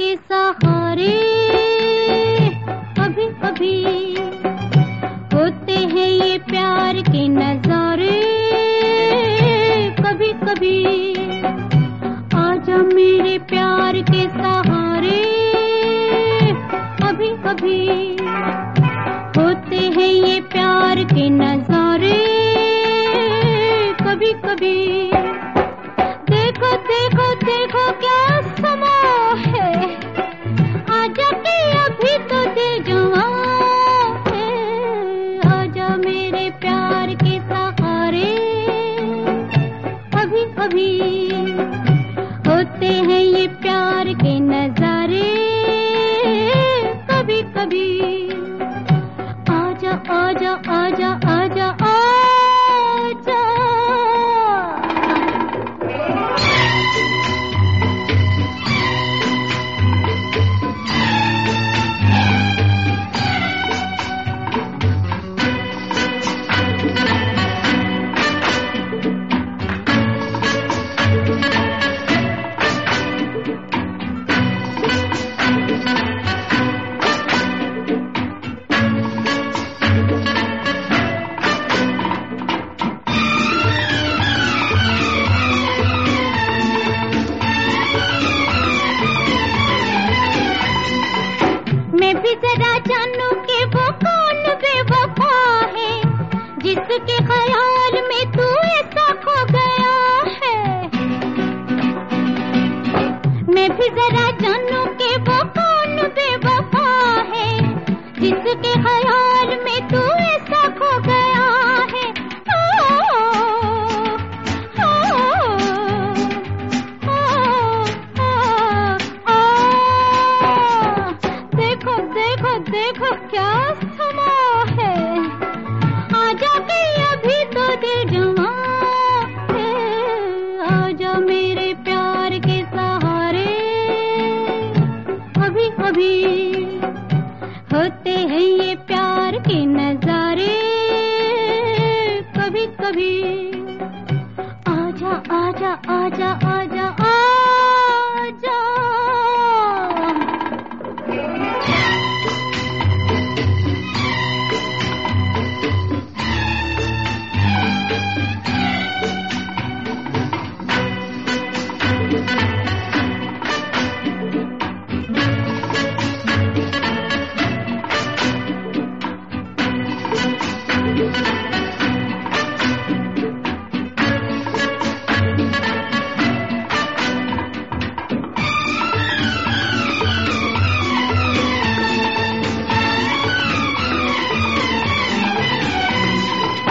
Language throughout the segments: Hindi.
के सहारे कभी कभी होते हैं ये प्यार के नजारे। कभी कभी आजा मेरे प्यार के सहारे। कभी कभी होते हैं ये प्यार के नजारे। कभी कभी देखो देखो देखो क्या समा है, आजा के अभी तो दिल जवां है। आजा मेरे प्यार के सहारे। कभी कभी होते हैं ये प्यार के नजारे। कभी कभी आजा आजा आजा आजा आजा। मैं भी जरा जानूं कि वो कौन बेवफा है, जिसके ख्याल में तू ऐसा खो गया है। मैं भी जरा जानूं कि वो कौन बेवफा है, जिसके ख्याल में तू ऐसा खो गया है। देखो क्या समा है, आजा के अभी तो दिल जवां है। आजा मेरे प्यार के सहारे। कभी कभी होते हैं ये प्यार के नजारे। कभी कभी आजा आजा आजा आजा आजा।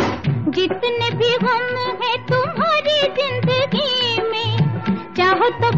जितने भी गम है तुम्हारी जिंदगी में, चाहो तो